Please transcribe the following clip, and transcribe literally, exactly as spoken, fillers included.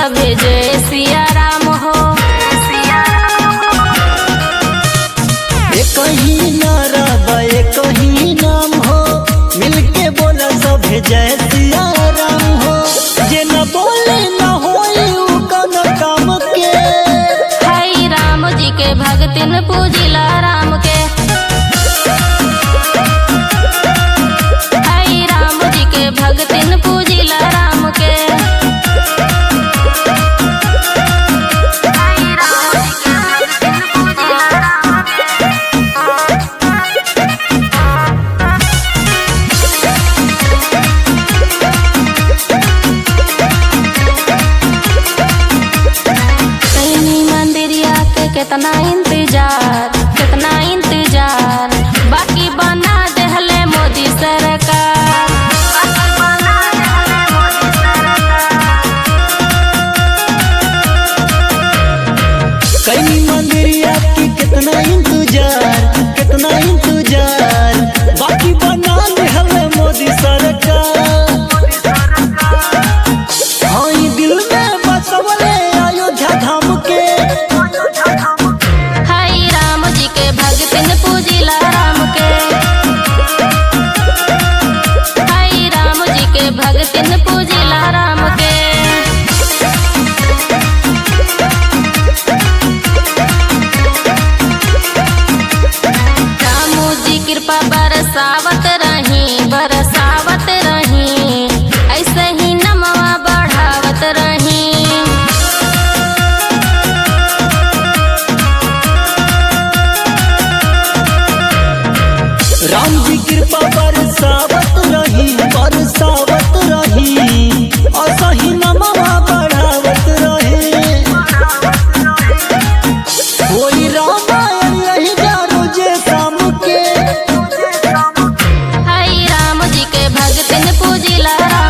सभे जय सिया राम हो। एक ही नारा बा एक ही नाम हो, मिलके बोला सभे जय सिया राम हो। जे न बोले न होई उ कौनो काम के, हाय राम जी के भगतिन पूजिला राम के। हाय राम जी के भगतिन पूजिला राम के। कितना इंतजार कितना इंतजार बाकी बना देहले मोदी सरकार। कई मंदिरिया की कितना इंतजार कितना इंतजार बाकी बना देहले मोदी सरकार। हाँ ई दिल में बसवले अयोध्या धाम के, भगतिन पूजिला राम के। हाय राम जी के भगतिन पूजिला राम के। रामू जी कृपा बरसावत रही बरसावत रही, ऐसे ही नमवा बढ़ावत रही। राम जी कृपा बरसावत रही बरसावत रही, और सही नमवा बढ़ावत रहे। कोई रामायण यही जानो जे शाम के, हाय राम जी के भगतिन पूजिला राम